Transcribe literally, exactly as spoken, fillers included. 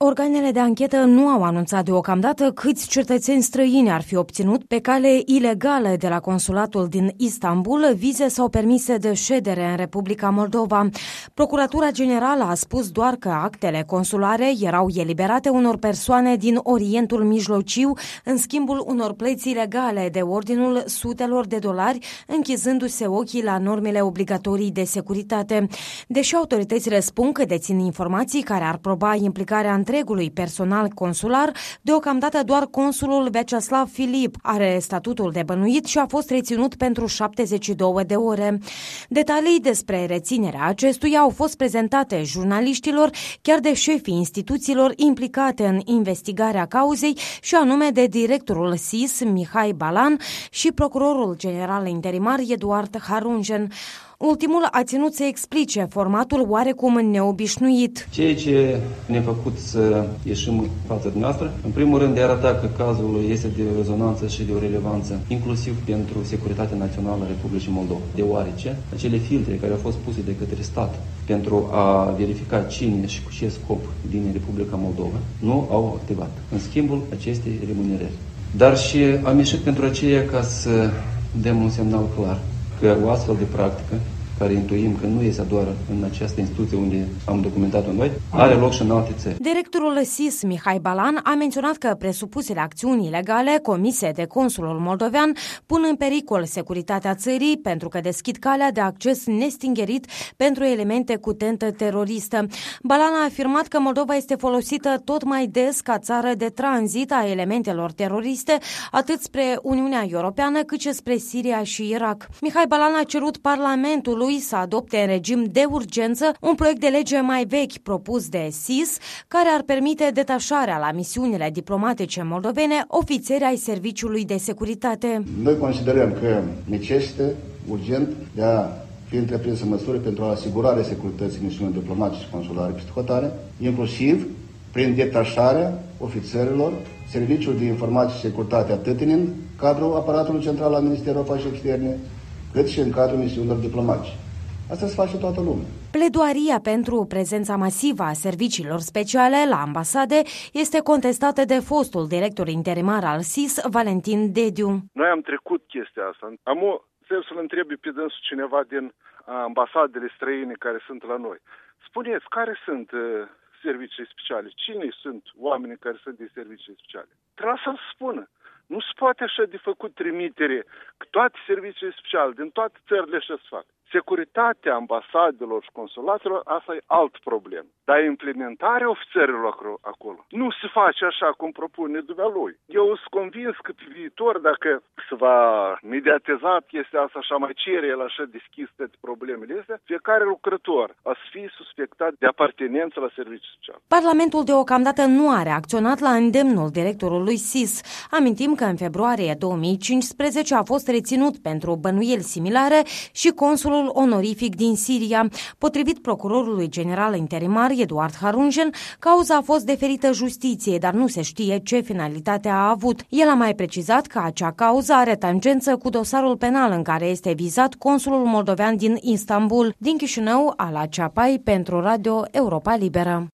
organele de anchetă nu au anunțat deocamdată câți cetățeni străini ar fi obținut pe cale ilegală de la consulatul din Istanbul vize sau permise de ședere în Republica Moldova. Procuratura Generală a spus doar că actele consulare erau eliberate unor persoane din Orientul Mijlociu în schimbul unor plăți ilegale de ordinul sutelor de dolari, închizându-se ochii la normele obligatorii de securitate. Deși autoritățile spun că dețin informații care ar proba implicarea întregului personal consular, deocamdată doar consulul Vyacheslav Filip are statutul de bănuit și a fost reținut pentru șaptezeci și două de ore. Detalii despre reținerea acestuia au fost prezentate jurnaliștilor chiar de șefii instituțiilor implicate în investigarea cauzei, și anume de directorul S I S, Mihai Balan, și procurorul general interimar Eduard Harungen. Ultimul a ținut să explice formatul oarecum neobișnuit. Ceea ce ne-a făcut să ieșim în fața dumneavoastră, în primul rând de a arăta că cazul este de rezonanță și de o relevanță, inclusiv pentru securitatea națională a Republicii Moldova, deoarece acele filtre care au fost puse de către stat pentru a verifica cine și cu ce scop din Republica Moldova nu au activat, în schimbul acestei remunerări. Dar și am ieșit pentru aceea ca să dăm un semnal clar că o astfel de practică, care intuim că nu este doar în această instituție unde am documentat-o noi, are loc și în alte țări. Directorul S I S, Mihai Balan, a menționat că presupusele acțiuni ilegale comise de consulul moldovean pun în pericol securitatea țării pentru că deschid calea de acces nestingerit pentru elemente cu tentă teroristă. Balan a afirmat că Moldova este folosită tot mai des ca țară de tranzit a elementelor teroriste, atât spre Uniunea Europeană cât și spre Siria și Irak. Mihai Balan a cerut Parlamentului să adopte în regim de urgență un proiect de lege mai vechi propus de S I S, care ar permite detașarea la misiunile diplomatice moldovene ofițeri ai Serviciului de Securitate. Noi considerăm că necesită urgent de a fi întreprinsă măsuri pentru asigurarea securității misiunilor diplomatice și consulare peste hotare, inclusiv prin detașarea ofițerilor Serviciului de Informații și Securitate atât în cadrul aparatului central al Ministerului Afacerilor Externe, cât și în cadrul misiunilor diplomatice. Asta se face toată lumea. Pledoaria pentru prezența masivă a serviciilor speciale la ambasade este contestată de fostul director interimar al S I S, Valentin Dediu. Noi am trecut chestia asta. Am o trebuie să-l întrebi pe dânsul cineva din ambasadele străine care sunt la noi. Spuneți, care sunt uh, serviciile speciale? Cine sunt oamenii care sunt din serviciile speciale? Trebuie să-l spună. Nu se poate așa de făcut trimitere că toate serviciile speciale din toate țările așa se fac. Securitatea ambasadelor și consulatelor, asta e alt problem. Dar implementarea ofițerilor acolo nu se face așa cum propune dumnealui. Eu sunt convins că pe viitor, dacă se va mediatiza chestia asta așa mai cere el așa deschis toate problemele astea, fiecare lucrător a să fie suspectat de apartenență la serviciu special. Parlamentul deocamdată nu a reacționat la îndemnul directorului S I S. Amintim că în februarie două mii cincisprezece a fost reținut pentru bănuieli similare și consulul onorific din Siria. Potrivit procurorului general interimar Eduard Harungen, cauza a fost deferită justiției, dar nu se știe ce finalitate a avut. El a mai precizat că acea cauză are tangență cu dosarul penal în care este vizat consulul moldovean din Istanbul. Din Chișinău, Ala Ceapai pentru Radio Europa Liberă.